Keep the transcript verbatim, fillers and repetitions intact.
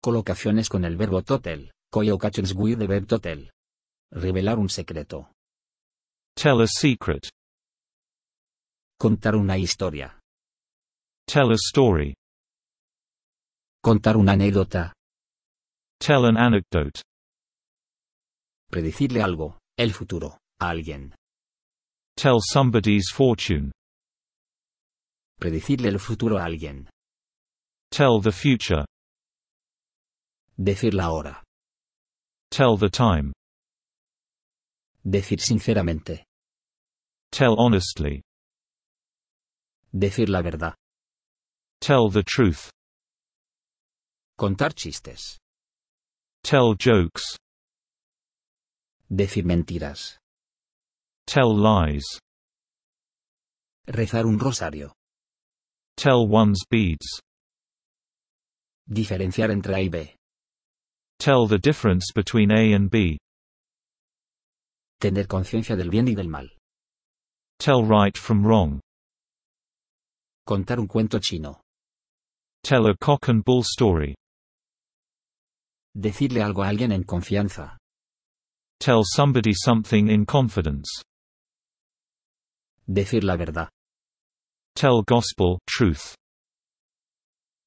Colocaciones con el verbo totel. Collocations with the verb totel. Revelar un secreto. Tell a secret. Contar una historia. Tell a story. Contar una anécdota. Tell an anecdote. Predecirle algo, el futuro, a alguien. Tell somebody's fortune. Predecirle el futuro a alguien. Tell the future. Decir la hora. Tell the time. Decir sinceramente. Tell honestly. Decir la verdad. Tell the truth. Contar chistes. Tell jokes. Decir mentiras. Tell lies. Rezar un rosario. Tell one's beads. Diferenciar entre A y B. Tell the difference between A and B. Tener conciencia del bien y del mal. Tell right from wrong. Contar un cuento chino. Tell a cock and bull story. Decirle algo a alguien en confianza. Tell somebody something in confidence. Decir la verdad. Tell gospel, truth.